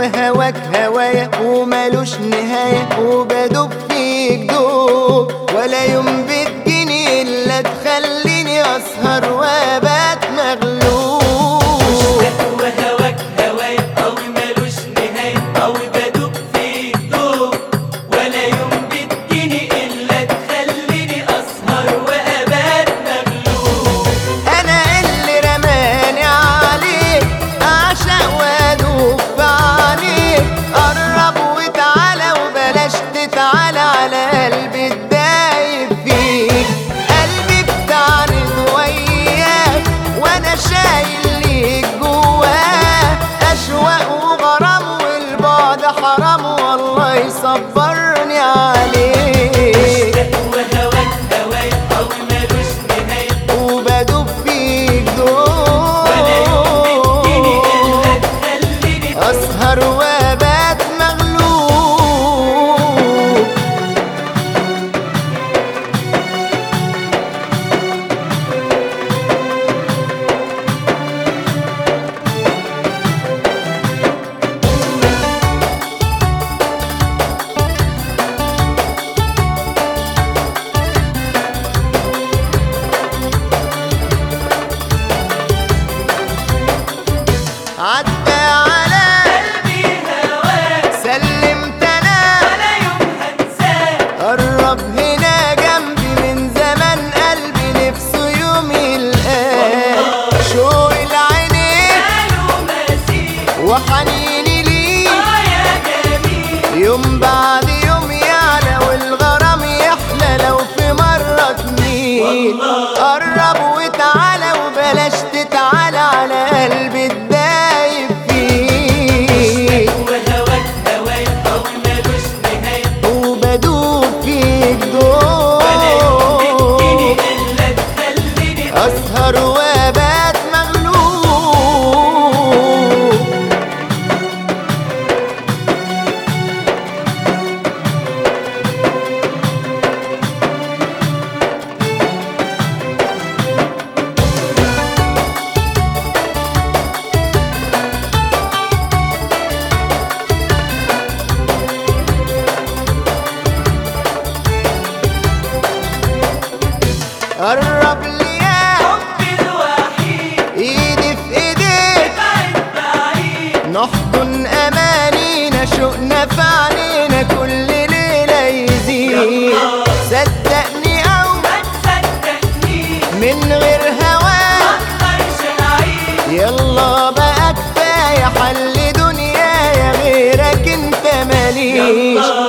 وهواك هوايا ومالوش نهاية، وبدوب فيك دوب ولا يوم بتجيني إلا تخليني أسهر وأبات مغلوب. وهواك هوايا قوي مالوش نهاية، قوي بدوب فيك دوب ولا يوم بتجيني إلا تخليني أسهر وأبات مغلوب. أنا اللي رماني عليك أعشق وأدوب في عينيك، قرب وتعالى وبلاش تتعالى على قلبي الدايب فيك. قلبي بتعند وياك وأنا شايل ليك جواه أشواق وغرام، والبعد حرام والله يصبرني عليك. وهواك هوايا قوي مالوش نهاية، وبدوب فيك ولا يوم بتجيني إلا دوب تخليني أسهر وأبات مغلوب. عدى على قلبي هواك سلمت أنا ولا يوم هنساك. قرب هنا جنبي من زمان، قلبي نفسه يوم يلقاك. شوق العينين قالوا مسيك وحنيني ليك يا جميل، يوم بعد يوم يعلى والغرام يحلى لو في مرة تميل. قرب وتعالى وبلاش تتعالى على قلبي الدايب فيك. وهواك هوايا قوي مالوش نهاية، وبدوب فيك ولا يوم بتجيني دوب إلا تخليني أسهر وأبات مغلوب. قرب ليا حبي الوحيد ايدي في ايديك، بعيد بعيد نحضن امانينا شوقنا في عينينا كل ليله يزيد. صدقني او ما تصدقنيش من غير هواك مقدرش أعيش. يلا بقى كفايه حل دنيايا غيرك انت ماليش.